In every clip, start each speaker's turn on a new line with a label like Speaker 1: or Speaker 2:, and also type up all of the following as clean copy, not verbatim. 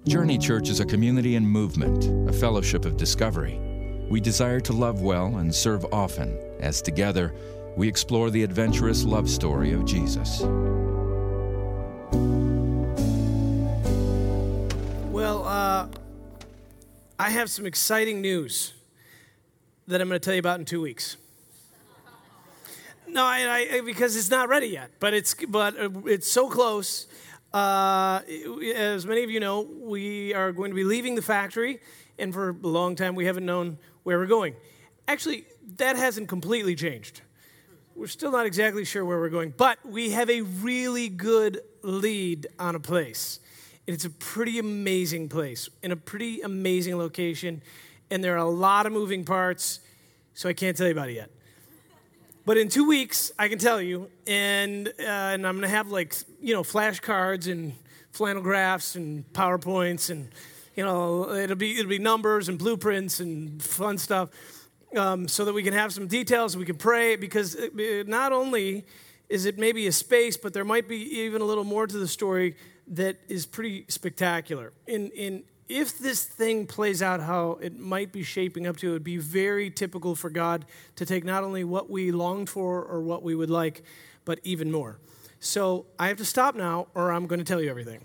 Speaker 1: Journey Church is a community and movement, a fellowship of discovery. We desire to love well and serve often, as together we explore the adventurous love story of Jesus.
Speaker 2: Well, I have some exciting news that I'm going to tell you about in 2 weeks. No, I because it's not ready yet, but it's so close. As many of you know, we are going to be leaving the factory, and for a long time we haven't known where we're going. Actually, that hasn't completely changed. We're still not exactly sure where we're going, but we have a really good lead on a place. It's a pretty amazing place in a pretty amazing location, and there are a lot of moving parts, so I can't tell you about it yet. But in 2 weeks, I can tell you, and I'm going to have flashcards and flannel graphs and PowerPoints, and it'll be numbers and blueprints and fun stuff, so that we can have some details and we can pray, because not only is it maybe a space, but there might be even a little more to the story that is pretty spectacular. If this thing plays out how it might be shaping up to, it would be very typical for God to take not only what we longed for or what we would like, but even more. So I have to stop now, or I'm going to tell you everything.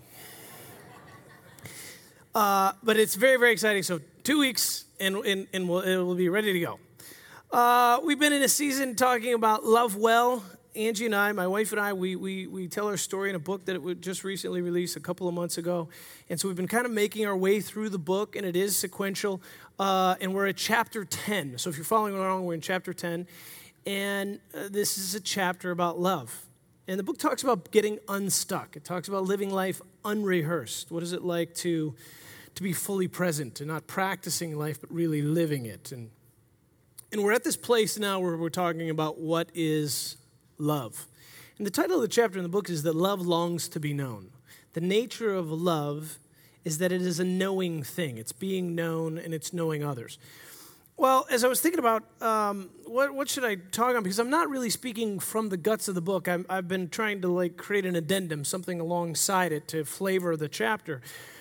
Speaker 2: But it's very, very exciting. So 2 weeks, and it will be ready to go. We've been in a season talking about love well. Angie and I, my wife and I, we tell our story in a book that it just recently released a couple of months ago. And so we've been kind of making our way through the book, and it is sequential. And we're at chapter 10. So if you're following along, we're in chapter 10. And this is a chapter about love. And the book talks about getting unstuck. It talks about living life unrehearsed. What is it like to be fully present and not practicing life, but really living it? And we're at this place now where we're talking about what is love. And the title of the chapter in the book is that love longs to be known. The nature of love is that it is a knowing thing. It's being known, and it's knowing others. Well, as I was thinking about what should I talk on, because I'm not really speaking from the guts of the book. I've been trying to create an addendum, something alongside it to flavor the chapter.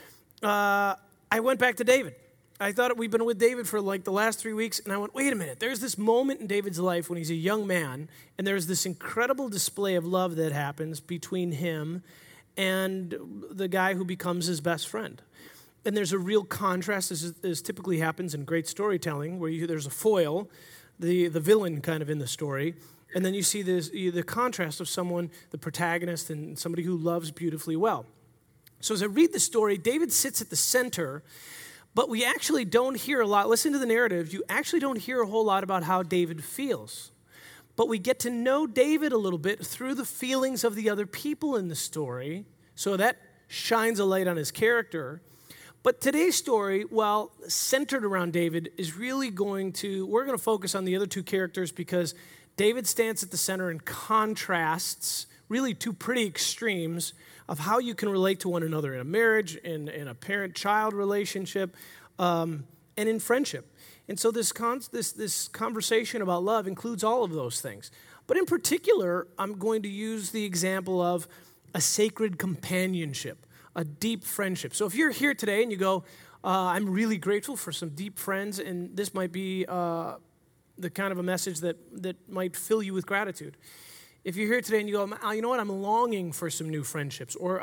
Speaker 2: I went back to David. I thought we've been with David for the last 3 weeks, and I went, wait a minute, there's this moment in David's life when he's a young man, and there's this incredible display of love that happens between him and the guy who becomes his best friend. And there's a real contrast, as typically happens in great storytelling, where there's a foil, the villain kind of in the story, and then you see the contrast of someone, the protagonist, and somebody who loves beautifully well. So as I read the story, David sits at the center, but we actually don't hear a lot. Listen to the narrative. You actually don't hear a whole lot about how David feels. But we get to know David a little bit through the feelings of the other people in the story. So that shines a light on his character. But today's story, while centered around David, is really we're going to focus on the other two characters, because David stands at the center and contrasts really two pretty extremes of how you can relate to one another in a marriage, in a parent-child relationship, and in friendship. And so this conversation about love includes all of those things. But in particular, I'm going to use the example of a sacred companionship, a deep friendship. So if you're here today and you go, I'm really grateful for some deep friends, and this might be the kind of a message that might fill you with gratitude. If you're here today and you go, you know what, I'm longing for some new friendships, or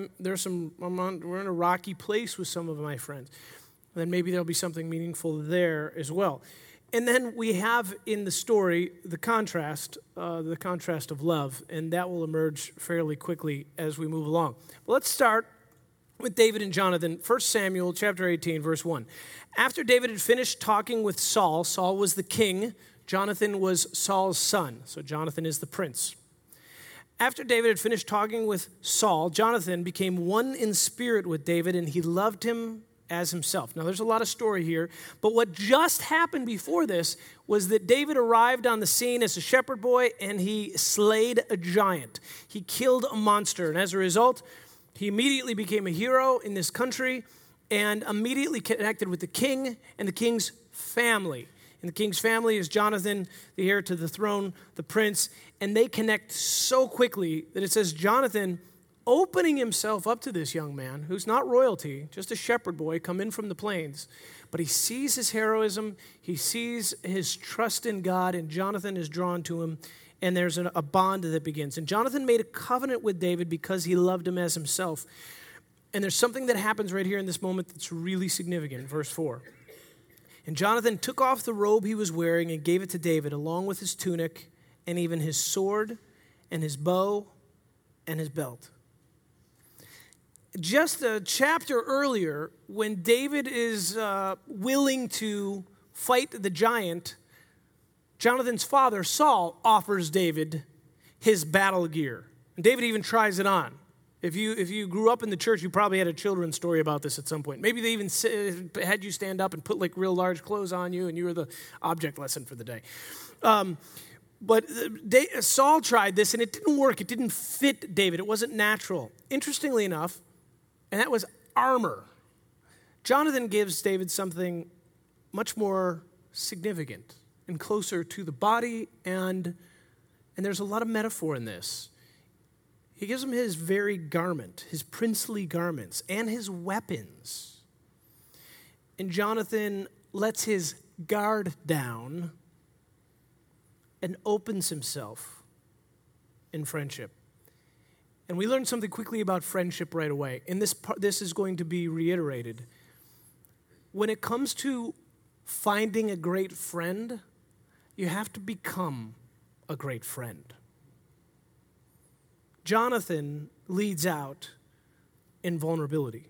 Speaker 2: we're in a rocky place with some of my friends, then maybe there'll be something meaningful there as well. And then we have in the story the contrast of love, and that will emerge fairly quickly as we move along. Well, let's start with David and Jonathan. 1 Samuel chapter 18, verse 1. After David had finished talking with Saul was the king. Jonathan was Saul's son, so Jonathan is the prince. After David had finished talking with Saul, Jonathan became one in spirit with David, and he loved him as himself. Now, there's a lot of story here, but what just happened before this was that David arrived on the scene as a shepherd boy, and he slayed a giant. He killed a monster, and as a result, he immediately became a hero in this country and immediately connected with the king and the king's family. And the king's family is Jonathan, the heir to the throne, the prince, and they connect so quickly that it says Jonathan opening himself up to this young man who's not royalty, just a shepherd boy come in from the plains. But he sees his heroism, he sees his trust in God, and Jonathan is drawn to him, and there's a bond that begins. And Jonathan made a covenant with David because he loved him as himself. And there's something that happens right here in this moment that's really significant. Verse 4. And Jonathan took off the robe he was wearing and gave it to David, along with his tunic and even his sword and his bow and his belt. Just a chapter earlier, when David is willing to fight the giant, Jonathan's father, Saul, offers David his battle gear. And David even tries it on. If you grew up in the church, you probably had a children's story about this at some point. Maybe they even had you stand up and put like real large clothes on you, and you were the object lesson for the day. But Saul tried this, and it didn't work. It didn't fit David. It wasn't natural. Interestingly enough, and that was armor. Jonathan gives David something much more significant and closer to the body, and there's a lot of metaphor in this. He gives him his very garment, his princely garments, and his weapons. And Jonathan lets his guard down and opens himself in friendship. And we learn something quickly about friendship right away. And this is going to be reiterated. When it comes to finding a great friend, you have to become a great friend. Jonathan leads out in vulnerability.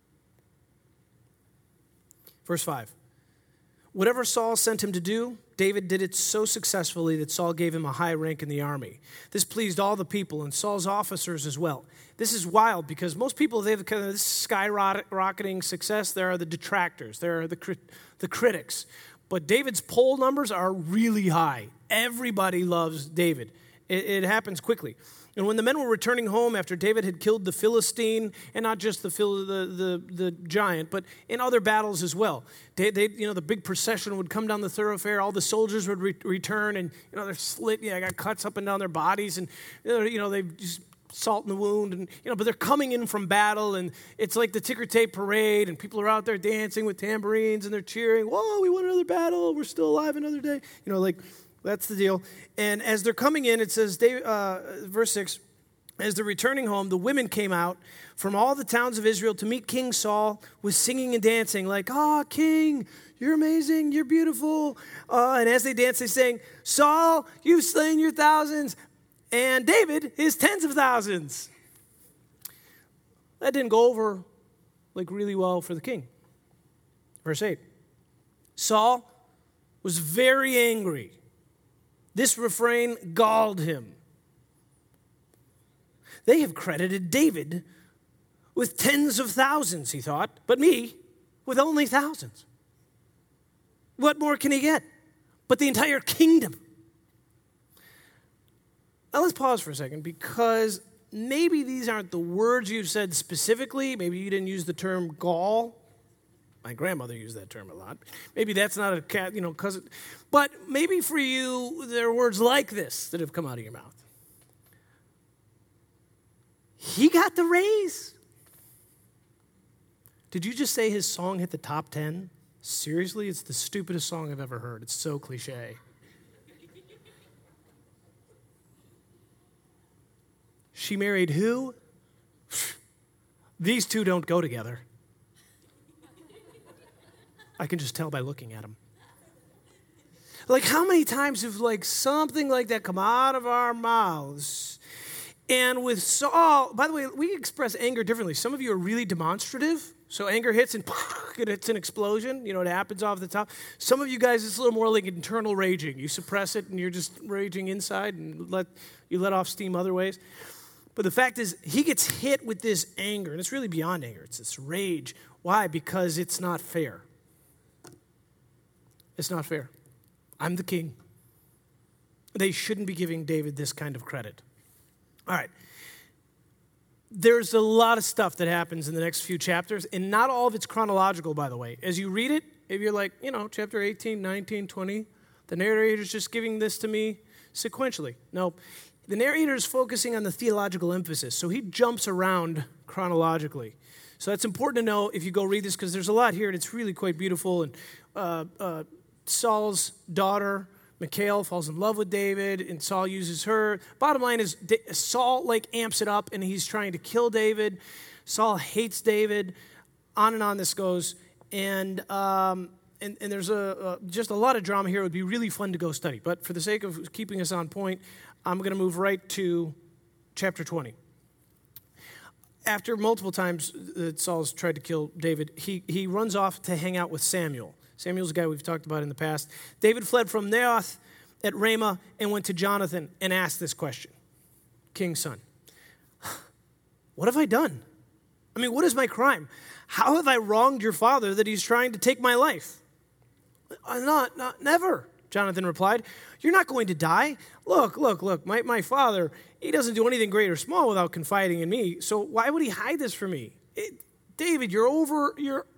Speaker 2: Verse 5. Whatever Saul sent him to do, David did it so successfully that Saul gave him a high rank in the army. This pleased all the people and Saul's officers as well. This is wild because most people, they have kind of this skyrocketing success. There are the detractors. There are the critics. But David's poll numbers are really high. Everybody loves David. It happens quickly. And when the men were returning home after David had killed the Philistine, and not just the giant, but in other battles as well, the big procession would come down the thoroughfare. All the soldiers would return, and they're slit, got cuts up and down their bodies, and they just salt in the wound, and but they're coming in from battle, and it's like the ticker tape parade, and people are out there dancing with tambourines, and they're cheering. Whoa, we won another battle! We're still alive another day. That's the deal. And as they're coming in, it says, verse 6, as they're returning home, the women came out from all the towns of Israel to meet King Saul with singing and dancing, like, King, you're amazing, you're beautiful. And as they danced, they sang, Saul, you've slain your thousands, and David his tens of thousands. That didn't go over really well for the king. Verse 8, Saul was very angry. This refrain galled him. They have credited David with tens of thousands, he thought, but me with only thousands. What more can he get? But the entire kingdom. Now let's pause for a second, because maybe these aren't the words you've said specifically. Maybe you didn't use the term gall. My grandmother used that term a lot. Maybe that's not a cat, cousin. But maybe for you, there are words like this that have come out of your mouth. He got the raise. Did you just say his song hit the top 10? Seriously? It's the stupidest song I've ever heard. It's so cliche. She married who? These two don't go together. I can just tell by looking at him. How many times have something like that come out of our mouths? And with Saul, by the way, we express anger differently. Some of you are really demonstrative. So anger hits and it's an explosion. It happens off the top. Some of you guys, it's a little more like internal raging. You suppress it and you're just raging inside and you let off steam other ways. But the fact is, he gets hit with this anger, and it's really beyond anger. It's this rage. Why? Because it's not fair. It's not fair. I'm the king. They shouldn't be giving David this kind of credit. All right. There's a lot of stuff that happens in the next few chapters, and not all of it's chronological, by the way. As you read it, if you're like, chapter 18, 19, 20, the narrator's just giving this to me sequentially. No, The narrator is focusing on the theological emphasis, so he jumps around chronologically. So that's important to know if you go read this, because there's a lot here, and it's really quite beautiful. And Saul's daughter, Michal, falls in love with David, and Saul uses her. Bottom line is Saul amps it up, and he's trying to kill David. Saul hates David. On and on this goes. And there's just a lot of drama here. It would be really fun to go study. But for the sake of keeping us on point, I'm going to move right to chapter 20. After multiple times that Saul's tried to kill David, he runs off to hang out with Samuel. Samuel's a guy we've talked about in the past. David fled from Naioth at Ramah and went to Jonathan and asked this question. King's son, what have I done? I mean, what is my crime? How have I wronged your father that he's trying to take my life? Never, Jonathan replied. You're not going to die. Look, my father, he doesn't do anything great or small without confiding in me, so why would he hide this from me? David, you're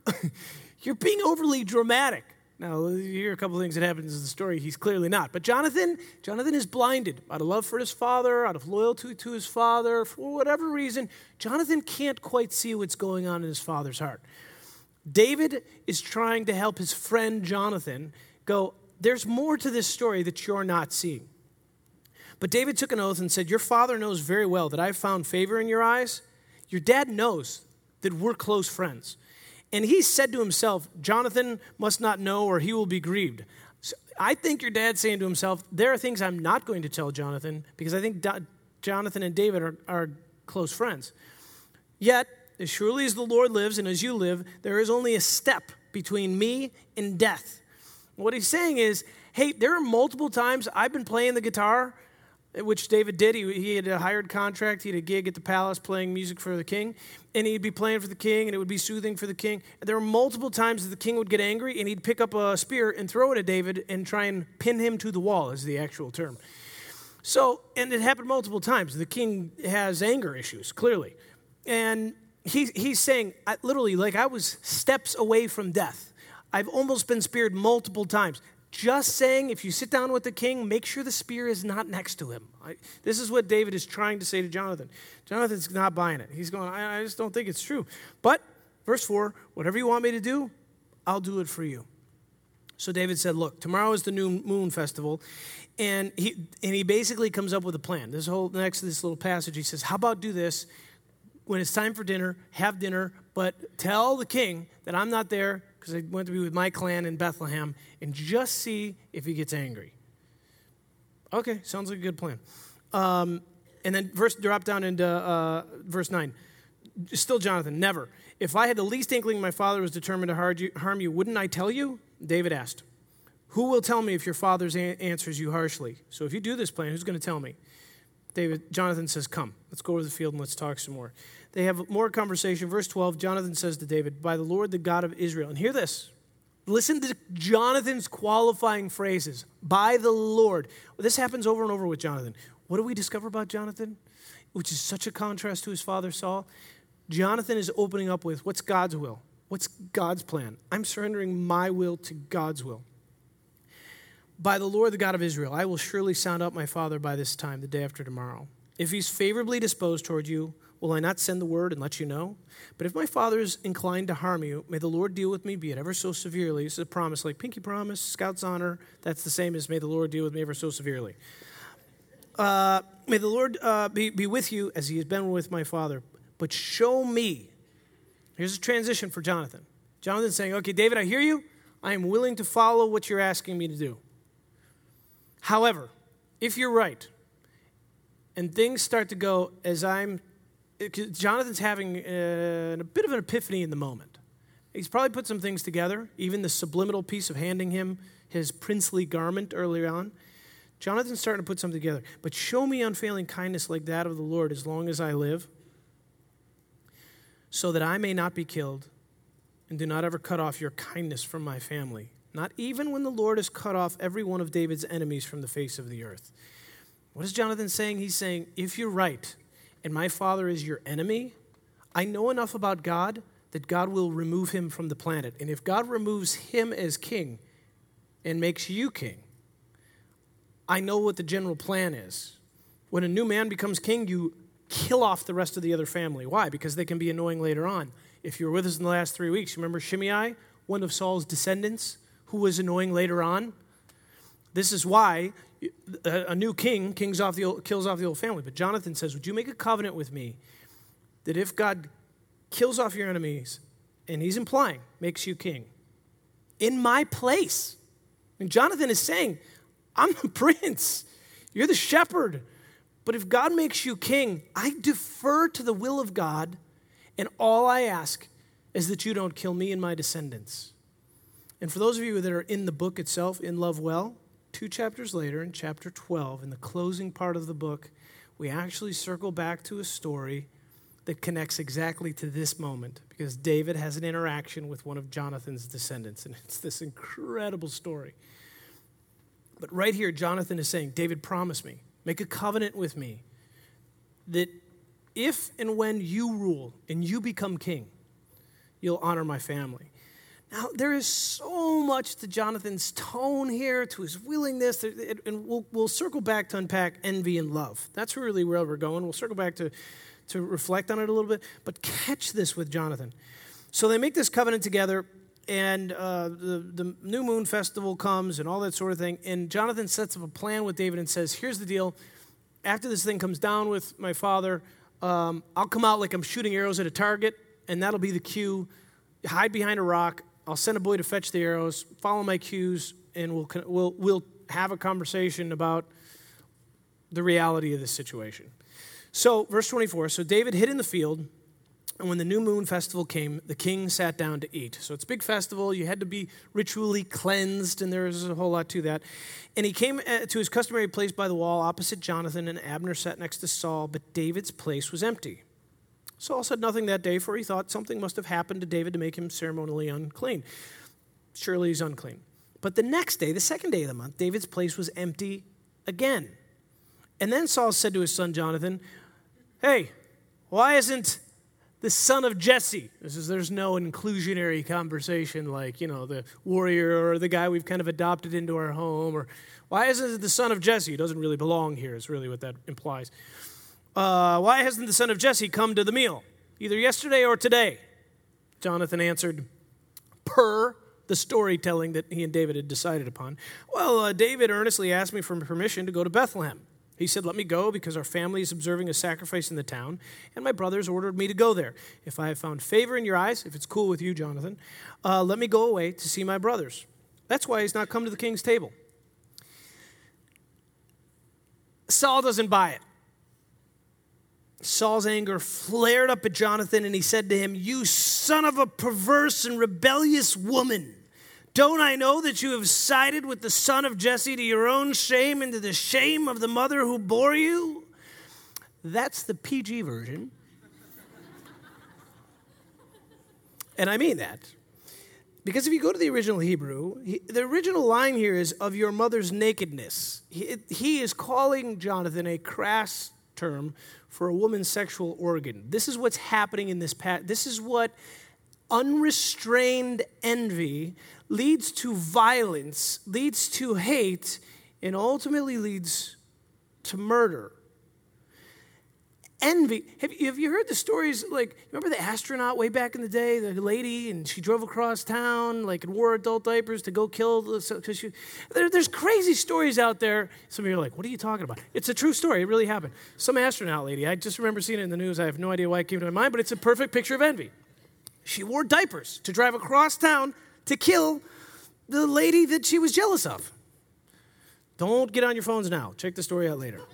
Speaker 2: being overly dramatic. Now, you hear a couple of things that happen in the story. He's clearly not. But Jonathan is blinded out of love for his father, out of loyalty to his father. For whatever reason, Jonathan can't quite see what's going on in his father's heart. David is trying to help his friend Jonathan go, there's more to this story that you're not seeing. But David took an oath and said, your father knows very well that I've found favor in your eyes. Your dad knows that we're close friends. And he said to himself, Jonathan must not know or he will be grieved. So I think your dad's saying to himself, there are things I'm not going to tell Jonathan because I think Jonathan and David are close friends. Yet, as surely as the Lord lives and as you live, there is only a step between me and death. What he's saying is, hey, there are multiple times I've been playing the guitar, which David did. He had a hired contract. He had a gig at the palace playing music for the king. And he'd be playing for the king, and it would be soothing for the king. And there were multiple times that the king would get angry, and he'd pick up a spear and throw it at David and try and pin him to the wall, is the actual term. So, and it happened multiple times. The king has anger issues, clearly. And he's saying, I was steps away from death. I've almost been speared multiple times. Just saying, if you sit down with the king, make sure the spear is not next to him. This is what David is trying to say to Jonathan. Jonathan's not buying it. He's going, I just don't think it's true. But, verse 4, whatever you want me to do, I'll do it for you. So David said, look, tomorrow is the new moon festival. And he basically comes up with a plan. Next to this little passage, he says, how about do this? When it's time for dinner, have dinner, but tell the king that I'm not there because I went to be with my clan in Bethlehem, and just see if he gets angry. Okay, sounds like a good plan. And then drop down into verse 9. Still Jonathan, never. If I had the least inkling my father was determined to harm you, wouldn't I tell you? David asked. Who will tell me if your father answers you harshly? So if you do this plan, who's going to tell me? Jonathan says, come, let's go over the field and let's talk some more. They have more conversation. Verse 12, Jonathan says to David, by the Lord, the God of Israel. And hear this. Listen to Jonathan's qualifying phrases. By the Lord. Well, this happens over and over with Jonathan. What do we discover about Jonathan? Which is such a contrast to his father Saul. Jonathan is opening up with, what's God's will? What's God's plan? I'm surrendering my will to God's will. By the Lord, the God of Israel, I will surely sound out my father by this time, the day after tomorrow. If he's favorably disposed toward you, will I not send the word and let you know? But if my father is inclined to harm you, may the Lord deal with me, be it ever so severely. This is a promise, like pinky promise, Scout's honor. That's the same as may the Lord deal with me ever so severely. May the Lord be with you as he has been with my father. But show me. Here's a transition for Jonathan. Jonathan's saying, okay, David, I hear you. I am willing to follow what you're asking me to do. However, if you're right, and things start to go as Jonathan's having a bit of an epiphany in the moment. He's probably put some things together, even the subliminal piece of handing him his princely garment earlier on. Jonathan's starting to put something together. But show me unfailing kindness like that of the Lord as long as I live, so that I may not be killed, and do not ever cut off your kindness from my family, not even when the Lord has cut off every one of David's enemies from the face of the earth. What is Jonathan saying? He's saying, if you're right, and my father is your enemy, I know enough about God that God will remove him from the planet. And if God removes him as king and makes you king, I know what the general plan is. When a new man becomes king, you kill off the rest of the other family. Why? Because they can be annoying later on. If you were with us in the last 3 weeks, you remember Shimei, one of Saul's descendants, who was annoying later on? This is why a new king kills off the old family. But Jonathan says, would you make a covenant with me that if God kills off your enemies, and he's implying, makes you king, in my place? And Jonathan is saying, I'm the prince. You're the shepherd. But if God makes you king, I defer to the will of God, and all I ask is that you don't kill me and my descendants. And for those of you that are in the book itself, in Love Well, 2 chapters later, in chapter 12, in the closing part of the book, we actually circle back to a story that connects exactly to this moment, because David has an interaction with one of Jonathan's descendants, and it's this incredible story. But right here, Jonathan is saying, David, promise me, make a covenant with me, that if and when you rule and you become king, you'll honor my family. Now, there is so much to Jonathan's tone here, to his willingness, and we'll circle back to unpack envy and love. That's really where we're going. We'll circle back to reflect on it a little bit, but catch this with Jonathan. So they make this covenant together, and the New Moon Festival comes and all that sort of thing, and Jonathan sets up a plan with David and says, here's the deal. After this thing comes down with my father, I'll come out like I'm shooting arrows at a target, and that'll be the cue. Hide behind a rock. I'll send a boy to fetch the arrows, follow my cues, and we'll have a conversation about the reality of this situation. So, verse 24, so David hid in the field, and when the New Moon Festival came, the king sat down to eat. So it's a big festival. You had to be ritually cleansed, and there was a whole lot to that. And he came to his customary place by the wall opposite Jonathan, and Abner sat next to Saul, but David's place was empty. Saul said nothing that day, for he thought something must have happened to David to make him ceremonially unclean. Surely he's unclean. But the next day, the second day of the month, David's place was empty again. And then Saul said to his son Jonathan, hey, why isn't the son of Jesse? There's no inclusionary conversation like, the warrior or the guy we've kind of adopted into our home. Or why isn't it the son of Jesse? He doesn't really belong here is really what that implies. Why hasn't the son of Jesse come to the meal, either yesterday or today? Jonathan answered, per the storytelling that he and David had decided upon. Well, David earnestly asked me for permission to go to Bethlehem. He said, let me go because our family is observing a sacrifice in the town, and my brothers ordered me to go there. If I have found favor in your eyes, if it's cool with you, Jonathan, let me go away to see my brothers. That's why he's not come to the king's table. Saul doesn't buy it. Saul's anger flared up at Jonathan, and he said to him, you son of a perverse and rebellious woman. Don't I know that you have sided with the son of Jesse to your own shame and to the shame of the mother who bore you? That's the PG version. And I mean that. Because if you go to the original Hebrew, the original line here is of your mother's nakedness. He is calling Jonathan a crass term for a woman's sexual organ. This is what's happening in this passage. This is what unrestrained envy leads to violence, leads to hate, and ultimately leads to murder. Envy. Have you heard the stories, like, remember the astronaut way back in the day, the lady, and she drove across town, like, and wore adult diapers to go kill, because there's crazy stories out there. Some of you are like, what are you talking about? It's a true story. It really happened. Some astronaut lady, I just remember seeing it in the news. I have no idea why it came to my mind, but it's a perfect picture of envy. She wore diapers to drive across town to kill the lady that she was jealous of. Don't get on your phones now. Check the story out later.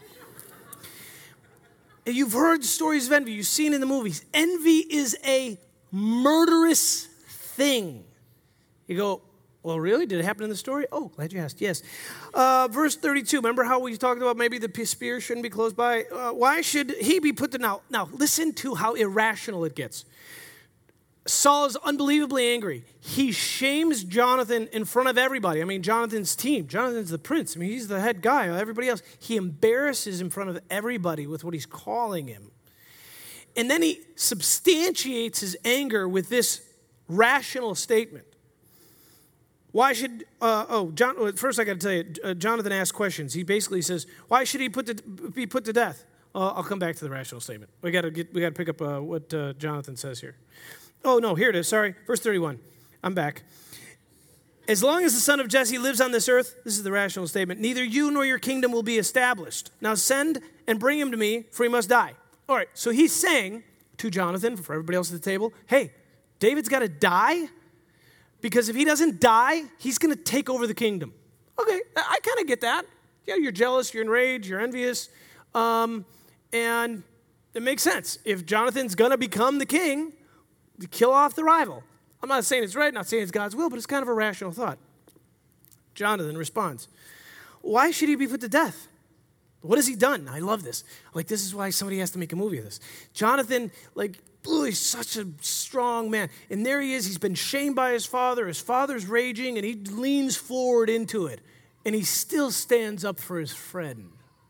Speaker 2: You've heard stories of envy. You've seen in the movies. Envy is a murderous thing. You go, well, really? Did it happen in the story? Oh, glad you asked. Yes. Verse 32. Remember how we talked about maybe the spear shouldn't be close by? Why should he be put to now? Now, listen to how irrational it gets. Saul is unbelievably angry. He shames Jonathan in front of everybody. I mean, Jonathan's team. Jonathan's the prince. I mean, he's the head guy. Everybody else. He embarrasses in front of everybody with what he's calling him. And then he substantiates his anger with this rational statement. Why should, first I got to tell you, Jonathan asks questions. He basically says, why should he be put to death? I'll come back to the rational statement. We got to pick up what Jonathan says here. Oh, no, here it is. Sorry. Verse 31. I'm back. As long as the son of Jesse lives on this earth, this is the rational statement, neither you nor your kingdom will be established. Now send and bring him to me, for he must die. All right, so he's saying to Jonathan, for everybody else at the table, hey, David's got to die, because if he doesn't die, he's going to take over the kingdom. Okay, I kind of get that. Yeah, you're jealous, you're enraged, you're envious, and it makes sense. If Jonathan's going to become the king, to kill off the rival. I'm not saying it's right, not saying it's God's will, but it's kind of a rational thought. Jonathan responds, why should he be put to death? What has he done? I love this. Like, this is why somebody has to make a movie of this. Jonathan, he's such a strong man. And there he is. He's been shamed by his father. His father's raging, and he leans forward into it. And he still stands up for his friend.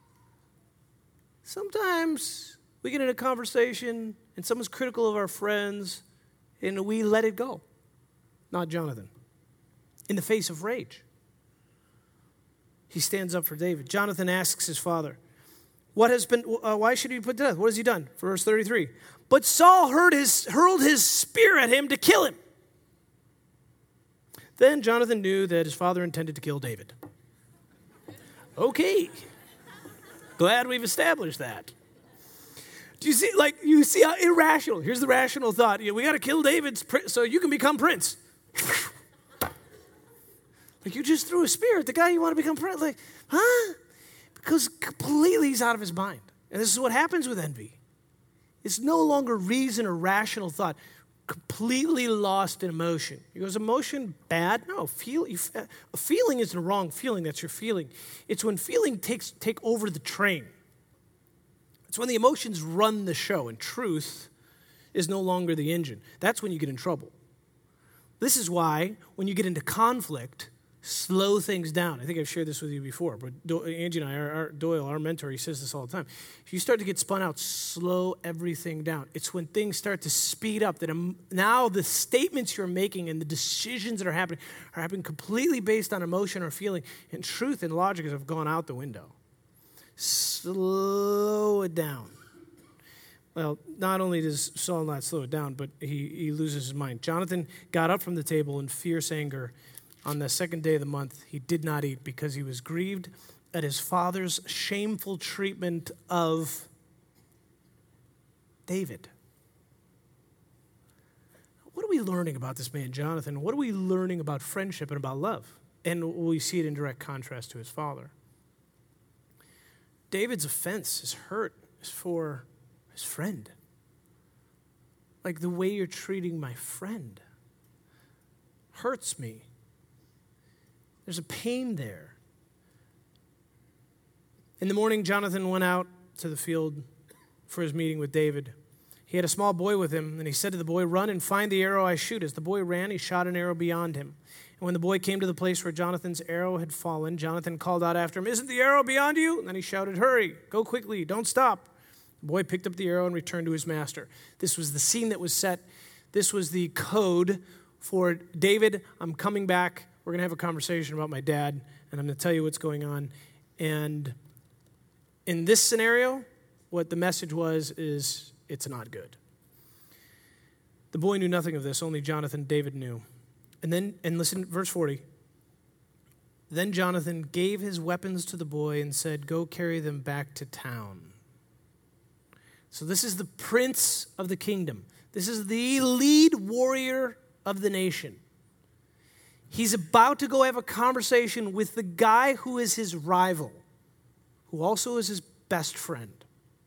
Speaker 2: Sometimes we get in a conversation, and someone's critical of our friends, and we let it go. Not Jonathan. In the face of rage, he stands up for David. Jonathan asks his father, why should he be put to death? What has he done? Verse 33. But Saul hurled his spear at him to kill him. Then Jonathan knew that his father intended to kill David. Okay. Glad we've established that. Do you see how irrational? Here's the rational thought. We got to kill David so you can become prince. You just threw a spear at the guy you want to become prince. Because completely he's out of his mind. And this is what happens with envy. It's no longer reason or rational thought. Completely lost in emotion. He goes, emotion bad? No, a feeling isn't a wrong feeling. That's your feeling. It's when feeling take over the train. It's when the emotions run the show and truth is no longer the engine. That's when you get in trouble. This is why when you get into conflict, slow things down. I think I've shared this with you before, but Angie and I, Doyle, our mentor, he says this all the time. If you start to get spun out, slow everything down. It's when things start to speed up that now the statements you're making and the decisions that are happening completely based on emotion or feeling, and truth and logic have gone out the window. Slow it down. Well, not only does Saul not slow it down, but he loses his mind. Jonathan got up from the table in fierce anger. On the second day of the month, he did not eat because he was grieved at his father's shameful treatment of David. What are we learning about this man, Jonathan? What are we learning about friendship and about love? And we see it in direct contrast to his father. David's offense, his hurt, is for his friend. Like the way you're treating my friend hurts me. There's a pain there. In the morning, Jonathan went out to the field for his meeting with David. He had a small boy with him, and he said to the boy, "Run and find the arrow I shoot." As the boy ran, he shot an arrow beyond him. And when the boy came to the place where Jonathan's arrow had fallen, Jonathan called out after him, "Isn't the arrow beyond you?" And then he shouted, "Hurry, go quickly, don't stop." The boy picked up the arrow and returned to his master. This was the scene that was set. This was the code for David. I'm coming back. We're going to have a conversation about my dad, and I'm going to tell you what's going on. And in this scenario, what the message was is it's not good. The boy knew nothing of this, only Jonathan, David knew. And listen, verse 40. Then Jonathan gave his weapons to the boy and said, "Go carry them back to town." So this is the prince of the kingdom. This is the lead warrior of the nation. He's about to go have a conversation with the guy who is his rival, who also is his best friend.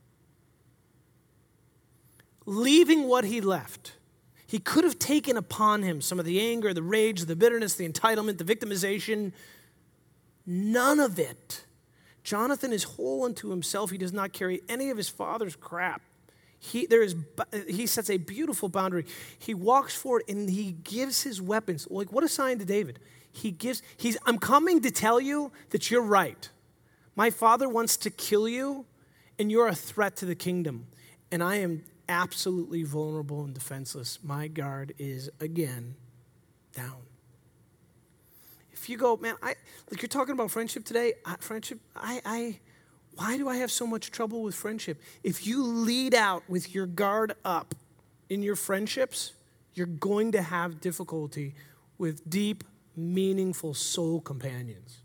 Speaker 2: Leaving what he left, he could have taken upon him some of the anger, the rage, the bitterness, the entitlement, the victimization. None of it. Jonathan is whole unto himself. He does not carry any of his father's crap. He sets a beautiful boundary. He walks forward and he gives his weapons. Like, what a sign to David. I'm coming to tell you that you're right. My father wants to kill you, and you're a threat to the kingdom. And I am absolutely vulnerable and defenseless. My guard is again down. if you go, man, like you're talking about friendship today, why do I have so much trouble with friendship? If you lead out with your guard up in your friendships, you're going to have difficulty with deep, meaningful soul companions.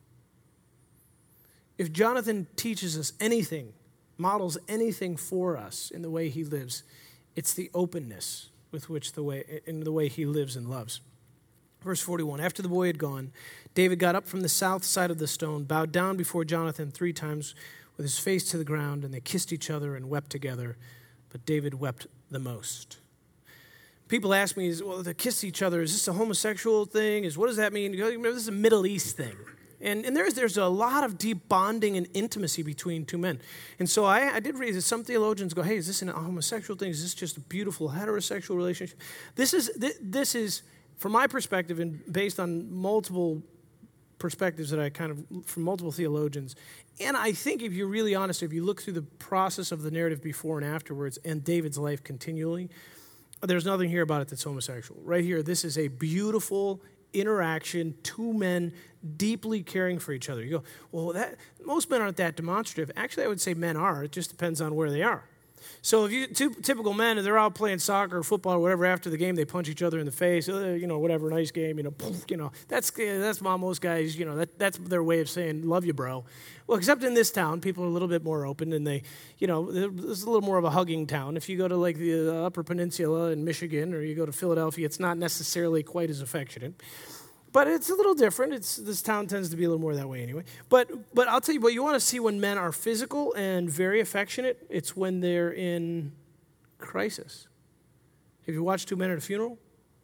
Speaker 2: If Jonathan teaches us anything, models anything for us in the way he lives, it's the openness with which the way he lives and loves. Verse 41, after the boy had gone, David got up from the south side of the stone, bowed down before Jonathan 3 times with his face to the ground, and they kissed each other and wept together, but David wept the most. People ask me, well, to kiss each other, is this a homosexual thing? What does that mean? This is a Middle East thing. And there's a lot of deep bonding and intimacy between two men. And so I did read that some theologians go, hey, is this a homosexual thing? Is this just a beautiful heterosexual relationship? This is from my perspective and based on multiple perspectives that from multiple theologians. And I think if you're really honest, if you look through the process of the narrative before and afterwards and David's life continually, there's nothing here about it that's homosexual. Right here, this is a beautiful interaction, two men deeply caring for each other. You go, well, most men aren't that demonstrative. Actually, I would say men are. It just depends on where they are. So if two typical men, and they're out playing soccer or football or whatever, after the game, they punch each other in the face, whatever, nice game, that's most guys, that's their way of saying, love you, bro. Well, except in this town, people are a little bit more open, and they, it's a little more of a hugging town. If you go to like the Upper Peninsula in Michigan, or you go to Philadelphia, it's not necessarily quite as affectionate. But it's a little different. This town tends to be a little more that way anyway. But I'll tell you what, you want to see when men are physical and very affectionate, it's when they're in crisis. Have you watched two men at a funeral?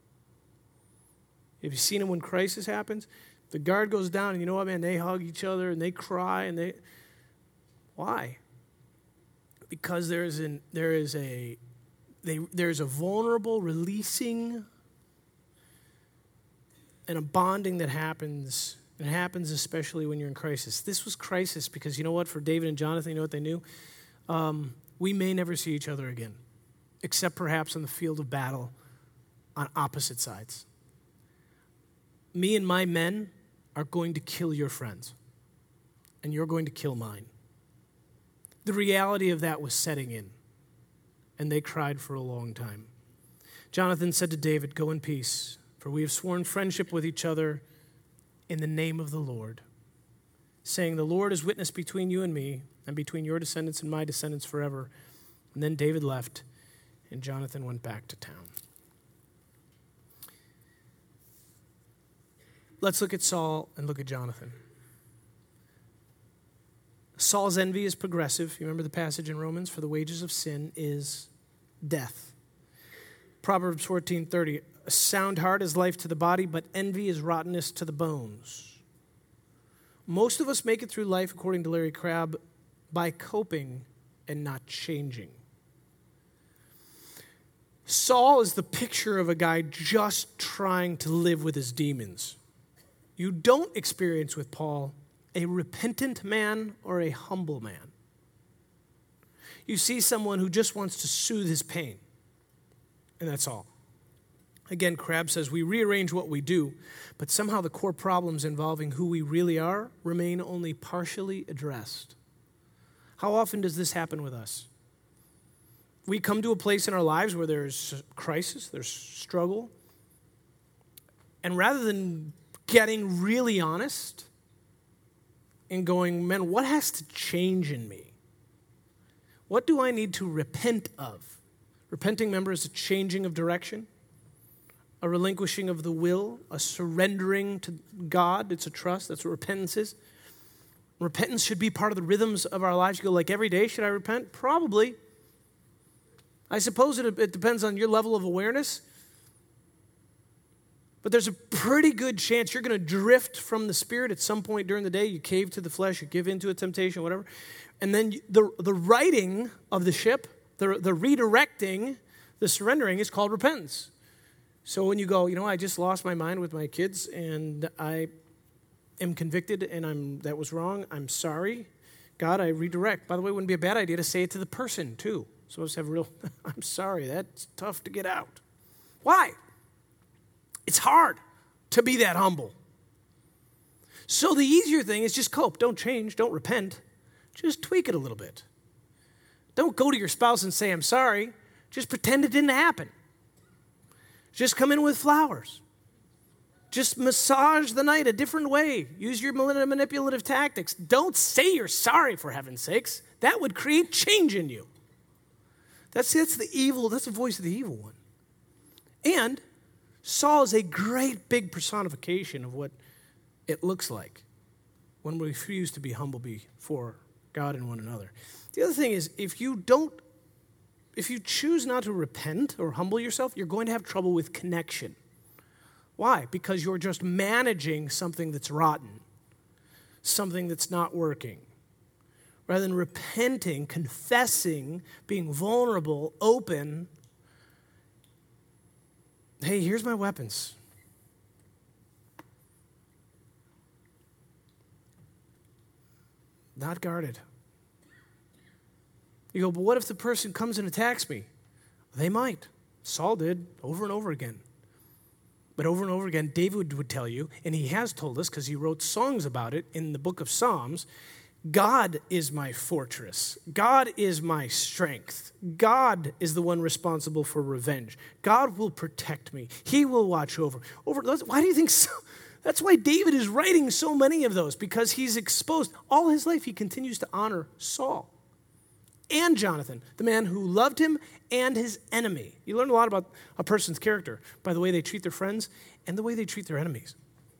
Speaker 2: Have you seen them when crisis happens? The guard goes down, and you know what, man? They hug each other, and they cry, and Why? Because there's a vulnerable releasing and a bonding that happens, and it happens especially when you're in crisis. This was crisis because you know what? For David and Jonathan, you know what they knew? We may never see each other again, except perhaps on the field of battle on opposite sides. Me and my men are going to kill your friends, and you're going to kill mine. The reality of that was setting in, and they cried for a long time. Jonathan said to David, go in peace, for we have sworn friendship with each other in the name of the Lord, saying, the Lord is witness between you and me, and between your descendants and my descendants forever. And then David left, and Jonathan went back to town. Let's look at Saul and look at Jonathan. Saul's envy is progressive. You remember the passage in Romans? For the wages of sin is death. Proverbs 14:30. A sound heart is life to the body, but envy is rottenness to the bones. Most of us make it through life, according to Larry Crabb, by coping and not changing. Saul is the picture of a guy just trying to live with his demons. You don't experience with Paul a repentant man or a humble man. You see someone who just wants to soothe his pain, and that's all. Again, Crabb says we rearrange what we do, but somehow the core problems involving who we really are remain only partially addressed. How often does this happen with us? We come to a place in our lives where there's crisis, there's struggle, and rather than getting really honest and going, man, what has to change in me? What do I need to repent of? Repenting, remember, is a changing of direction, a relinquishing of the will, a surrendering to God. It's a trust. That's what repentance is. Repentance should be part of the rhythms of our lives. You go, like, every day, should I repent? Probably. I suppose it depends on your level of awareness. But there's a pretty good chance you're going to drift from the Spirit at some point during the day. You cave to the flesh, you give into a temptation, whatever. And then the righting of the ship, the redirecting, the surrendering is called repentance. So when you go, I just lost my mind with my kids and I am convicted and that was wrong. I'm sorry. God, I redirect. By the way, it wouldn't be a bad idea to say it to the person too. So let's have I'm sorry, that's tough to get out. Why? It's hard to be that humble. So the easier thing is just cope. Don't change. Don't repent. Just tweak it a little bit. Don't go to your spouse and say, I'm sorry. Just pretend it didn't happen. Just come in with flowers. Just massage the night a different way. Use your manipulative tactics. Don't say you're sorry, for heaven's sakes. That would create change in you. That's the voice of the evil one. And Saul is a great big personification of what it looks like when we refuse to be humble before God and one another. The other thing is, if you choose not to repent or humble yourself, you're going to have trouble with connection. Why? Because you're just managing something that's rotten, something that's not working. Rather than repenting, confessing, being vulnerable, open, hey, here's my weapons. Not guarded. You go, but what if the person comes and attacks me? They might. Saul did over and over again. But over and over again, David would tell you, and he has told us because he wrote songs about it in the book of Psalms, God is my fortress. God is my strength. God is the one responsible for revenge. God will protect me. He will watch over. Why do you think so? That's why David is writing so many of those, because he's exposed. All his life, he continues to honor Saul and Jonathan, the man who loved him and his enemy. You learn a lot about a person's character by the way they treat their friends and the way they treat their enemies.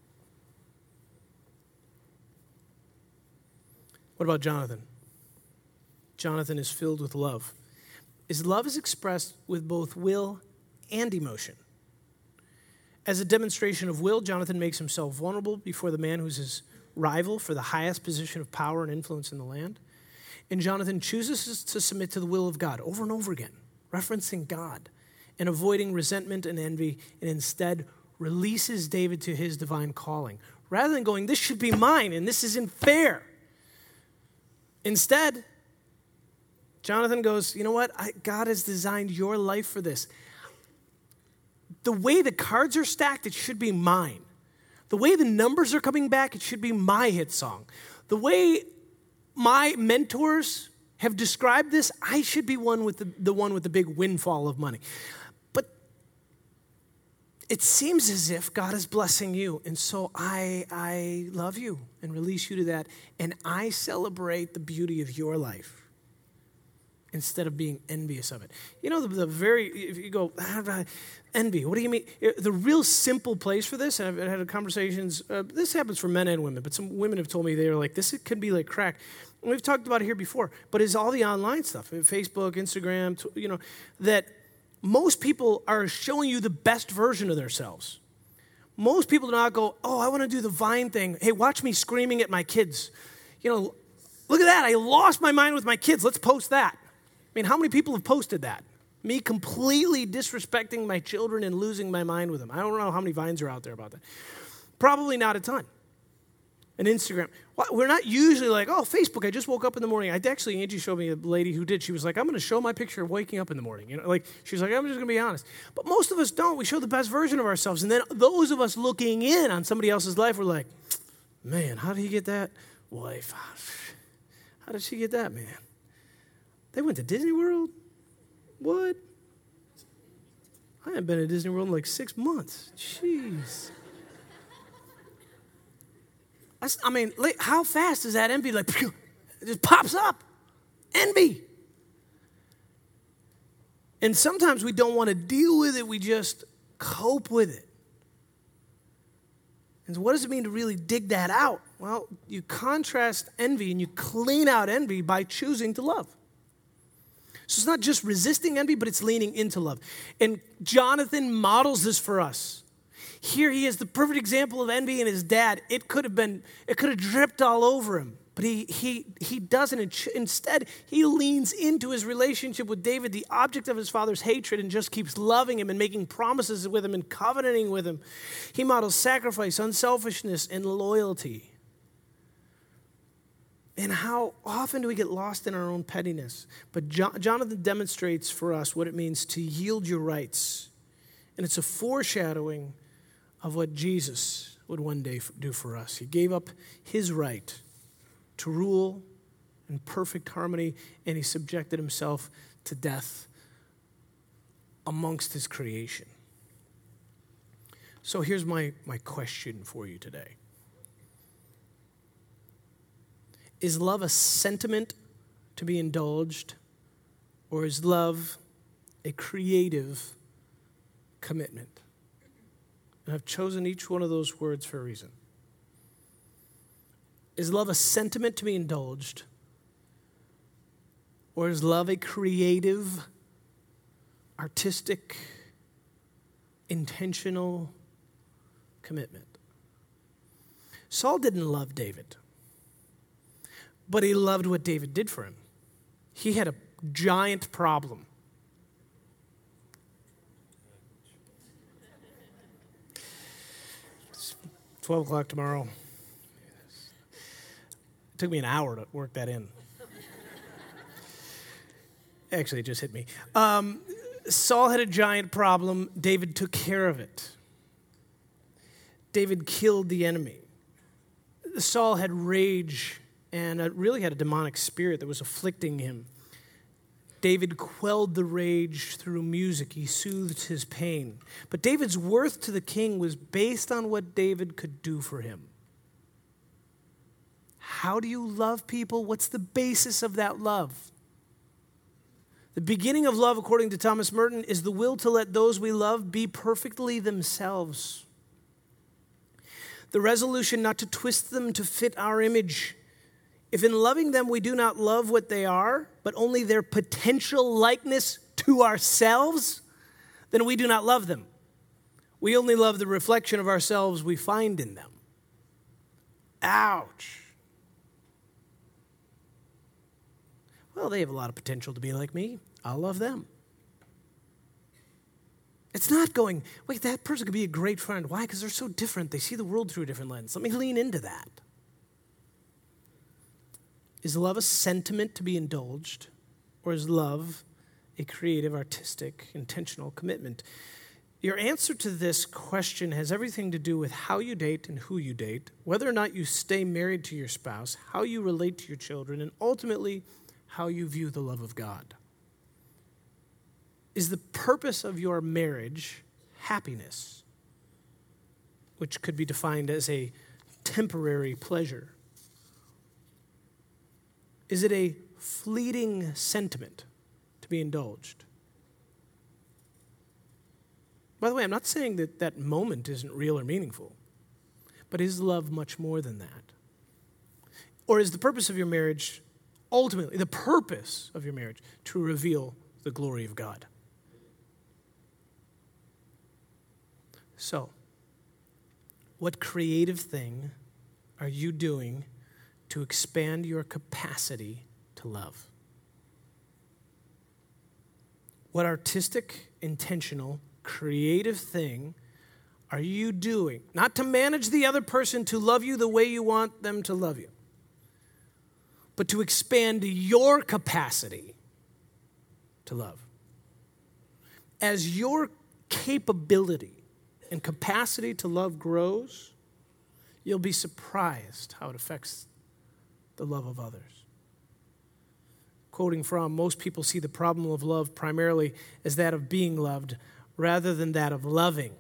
Speaker 2: What about Jonathan? Jonathan is filled with love. His love is expressed with both will and emotion. As a demonstration of will, Jonathan makes himself vulnerable before the man who's his rival for the highest position of power and influence in the land. And Jonathan chooses to submit to the will of God over and over again, referencing God and avoiding resentment and envy, and instead releases David to his divine calling. Rather than going, this should be mine and this isn't fair. Instead, Jonathan goes, you know what? God has designed your life for this. The way the cards are stacked, it should be mine. The way the numbers are coming back, it should be my hit song. The way my mentors have described this, I should be one with the one with the big windfall of money. But it seems as if God is blessing you, and so I love you and release you to that, and I celebrate the beauty of your life instead of being envious of it. You know, if you go, envy, what do you mean? The real simple place for this, and I've had conversations, this happens for men and women, but some women have told me they're like, this could be like crack. And we've talked about it here before, but it's all the online stuff, Facebook, Instagram, that most people are showing you the best version of themselves. Most people do not go, oh, I want to do the Vine thing. Hey, watch me screaming at my kids. Look at that. I lost my mind with my kids. Let's post that. I mean, how many people have posted that? Me completely disrespecting my children and losing my mind with them. I don't know how many Vines are out there about that. Probably not a ton. And Instagram. Well, we're not usually like, oh, Facebook, I just woke up in the morning. Angie showed me a lady who did. She was like, I'm going to show my picture of waking up in the morning. She's like, I'm just going to be honest. But most of us don't. We show the best version of ourselves. And then those of us looking in on somebody else's life, we're like, man, how did he get that wife? How did she get that, man? They went to Disney World? What? I haven't been to Disney World in like 6 months. Jeez. How fast is that envy? Like, it just pops up. Envy. And sometimes we don't want to deal with it. We just cope with it. And so what does it mean to really dig that out? Well, you contrast envy and you clean out envy by choosing to love. So it's not just resisting envy, but it's leaning into love. And Jonathan models this for us. Here he is, the perfect example of envy in his dad. It could have dripped all over him, but he doesn't. Instead, he leans into his relationship with David, the object of his father's hatred, and just keeps loving him and making promises with him and covenanting with him. He models sacrifice, unselfishness, and loyalty. And how often do we get lost in our own pettiness? But Jonathan demonstrates for us what it means to yield your rights. And it's a foreshadowing of what Jesus would one day do for us. He gave up his right to rule in perfect harmony, and he subjected himself to death amongst his creation. So here's my question for you today. Is love a sentiment to be indulged, or is love a creative commitment? And I've chosen each one of those words for a reason. Is love a sentiment to be indulged, or is love a creative, artistic, intentional commitment? Saul didn't love David, but he loved what David did for him. He had a giant problem. It's 12 o'clock tomorrow. It took me an hour to work that in. Actually, it just hit me. Saul had a giant problem. David took care of it. David killed the enemy. Saul had rage and really had a demonic spirit that was afflicting him. David quelled the rage through music. He soothed his pain. But David's worth to the king was based on what David could do for him. How do you love people? What's the basis of that love? The beginning of love, according to Thomas Merton, is the will to let those we love be perfectly themselves. The resolution not to twist them to fit our image. If in loving them we do not love what they are, but only their potential likeness to ourselves, then we do not love them. We only love the reflection of ourselves we find in them. Ouch. Well, they have a lot of potential to be like me. I'll love them. It's not going, wait, that person could be a great friend. Why? Because they're so different. They see the world through a different lens. Let me lean into that. Is love a sentiment to be indulged, or is love a creative, artistic, intentional commitment? Your answer to this question has everything to do with how you date and who you date, whether or not you stay married to your spouse, how you relate to your children, and ultimately, how you view the love of God. Is the purpose of your marriage happiness, which could be defined as a temporary pleasure? Is it a fleeting sentiment to be indulged? By the way, I'm not saying that that moment isn't real or meaningful, but is love much more than that? Or is the purpose of your marriage, ultimately, the purpose of your marriage, to reveal the glory of God? So, what creative thing are you doing to expand your capacity to love? What artistic, intentional, creative thing are you doing? Not to manage the other person to love you the way you want them to love you, but to expand your capacity to love. As your capability and capacity to love grows, you'll be surprised how it affects the love of others. Quoting from, most people see the problem of love primarily as that of being loved rather than that of loving,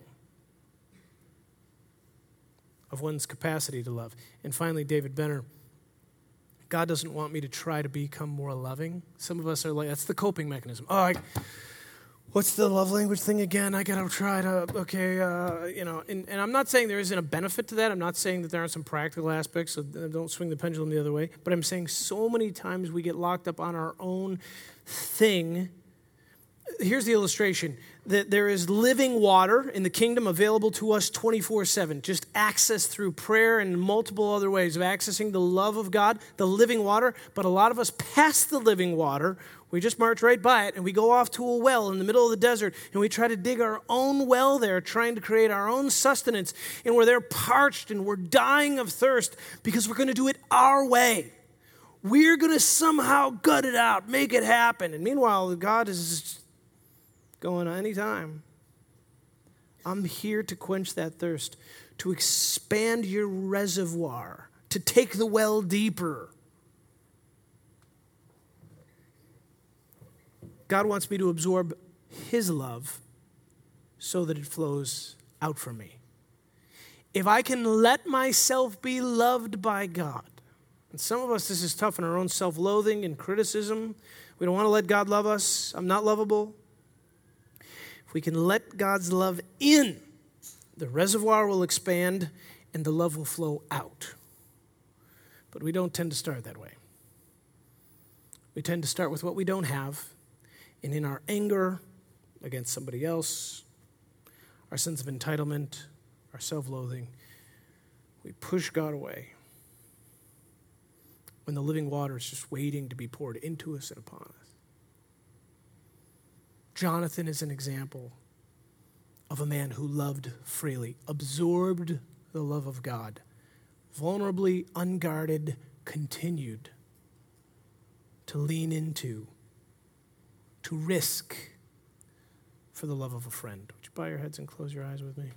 Speaker 2: of one's capacity to love. And finally, David Benner, God doesn't want me to try to become more loving. Some of us are like, that's the coping mechanism. What's the love language thing again? I got to try to, and I'm not saying there isn't a benefit to that. I'm not saying that there aren't some practical aspects, so don't swing the pendulum the other way. But I'm saying so many times we get locked up on our own thing. Here's the illustration, that there is living water in the kingdom available to us 24/7, just access through prayer and multiple other ways of accessing the love of God, the living water. But a lot of us pass the living water. We just march right by it, and we go off to a well in the middle of the desert, and we try to dig our own well there, trying to create our own sustenance, and we're there parched, and we're dying of thirst because we're going to do it our way. We're going to somehow gut it out, make it happen. And meanwhile, God is going anytime. I'm here to quench that thirst, to expand your reservoir, to take the well deeper. God wants me to absorb his love so that it flows out from me. If I can let myself be loved by God, and some of us, this is tough in our own self-loathing and criticism. We don't want to let God love us. I'm not lovable. If we can let God's love in, the reservoir will expand and the love will flow out. But we don't tend to start that way. We tend to start with what we don't have, and in our anger against somebody else, our sense of entitlement, our self-loathing, we push God away when the living water is just waiting to be poured into us and upon us. Jonathan is an example of a man who loved freely, absorbed the love of God, vulnerably, unguarded, continued to lean into, to risk for the love of a friend. Would you bow your heads and close your eyes with me?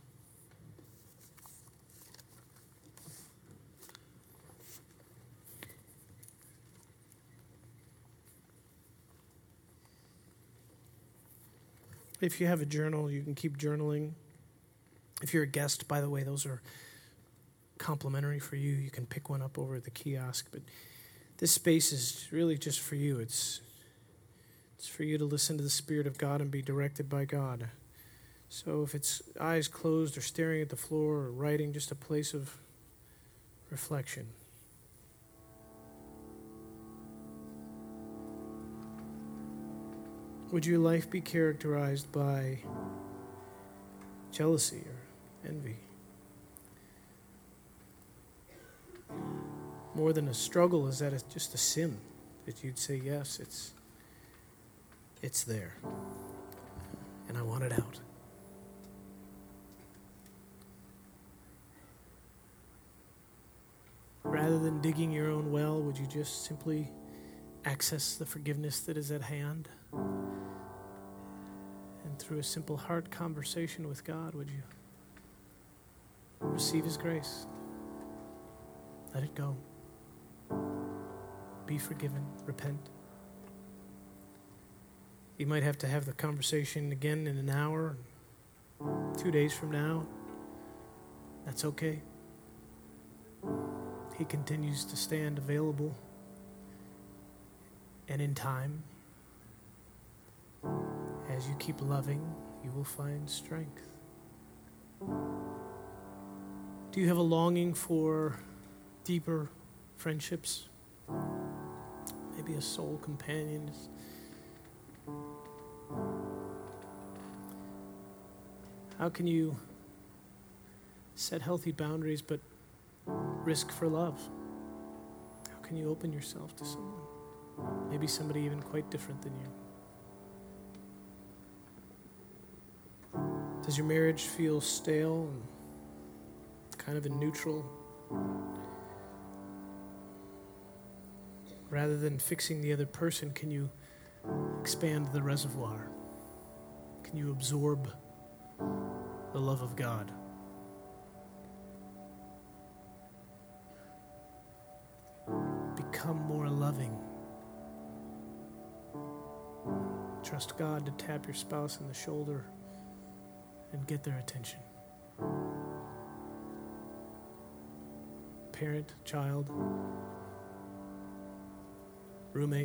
Speaker 2: If you have a journal, you can keep journaling. If you're a guest, by the way, those are complimentary for you. You can pick one up over at the kiosk. But this space is really just for you. It's for you to listen to the Spirit of God and be directed by God. So if it's eyes closed or staring at the floor or writing, just a place of reflection. Would your life be characterized by jealousy or envy? More than a struggle, is that just a sin that you'd say, yes, it's there, and I want it out? Rather than digging your own well, would you just simply access the forgiveness that is at hand? And through a simple heart conversation with God, would you receive his grace? Let it go. Be forgiven. Repent. You might have to have the conversation again in an hour, 2 days from now. That's okay. He continues to stand available. And in time, as you keep loving, you will find strength. Do you have a longing for deeper friendships? Maybe a soul companion. How can you set healthy boundaries but risk for love? How can you open yourself to someone? Maybe somebody even quite different than you. Does your marriage feel stale and kind of in neutral? Rather than fixing the other person, can you expand the reservoir? Can you absorb the love of God? Become more loving. Trust God to tap your spouse on the shoulder and get their attention. Parent, child, roommate.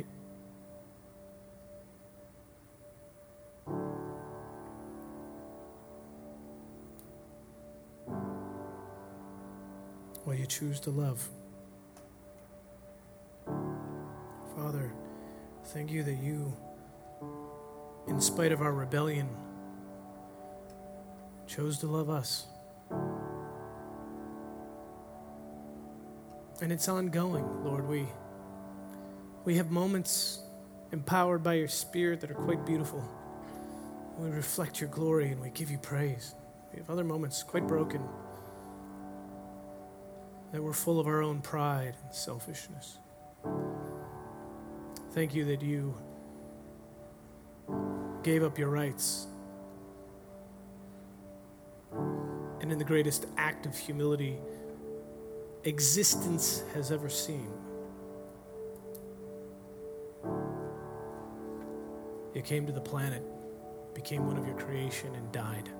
Speaker 2: Will you choose to love? Father, thank you that you, in spite of our rebellion, chose to love us. And it's ongoing, Lord. We have moments empowered by your Spirit that are quite beautiful. We reflect your glory and we give you praise. We have other moments quite broken, that we're full of our own pride and selfishness. Thank you that you gave up your rights and in the greatest act of humility existence has ever seen. You came to the planet, became one of your creation, and died,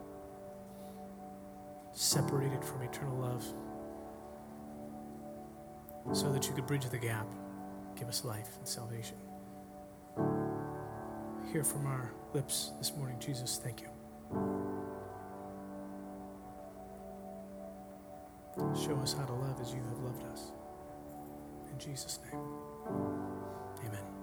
Speaker 2: separated from eternal love, so that you could bridge the gap, give us life and salvation. Hear from our lips this morning, Jesus, thank you. Show us how to love as you have loved us. In Jesus' name, amen.